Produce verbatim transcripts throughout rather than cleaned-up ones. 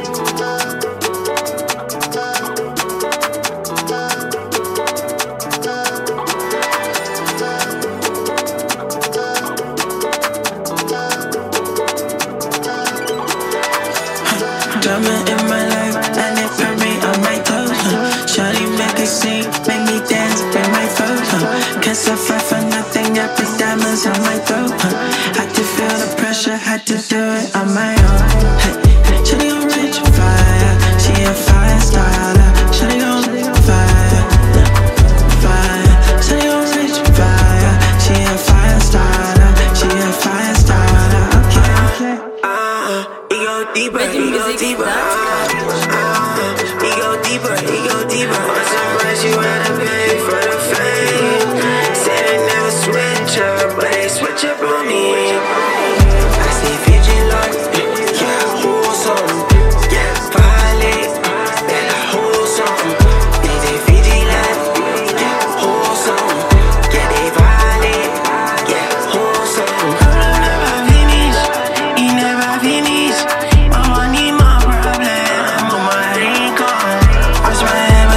Drama in my life, and it put me on my toes. Huh? Shawty make a scene, make me dance, bring my foes. Huh? Can't suffer for nothing, got big diamonds on my throat. Huh? Had to feel the pressure, had to do it on my own. Hey, Shawty on rich fire, she a fire starter. Shawty on fire, fire. Shawty on rich fire, she a fire starter. She a fire starter. Okay, okay. Uh, it go deeper, it go deeper. Uh, uh, it go deeper, it go deeper. What's the price you had to pay for the fame? Said they never switch up, but they switch up on me. I see Fiji Lord, yeah, wholesome, yeah, violate, yeah, wholesome. D J Fiji Lord, yeah, wholesome, yeah, they violate, yeah, wholesome. Girl, never finish, he never finish. My money, my problem, I'm on my income. What's my name?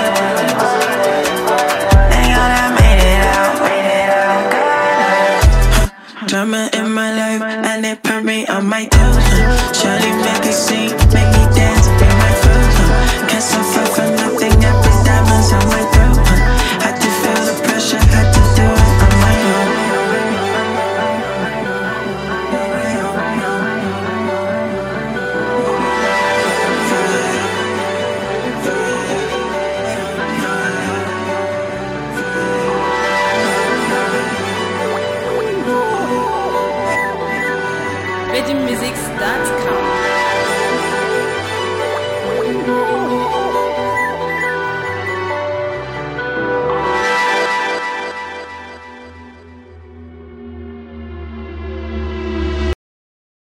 Thank God I made it out, made it out, God. Drama in my life, and it put me on my toes. Huh? Shawty make a scene, make me dance, bring my foes. Huh? Can't suffer for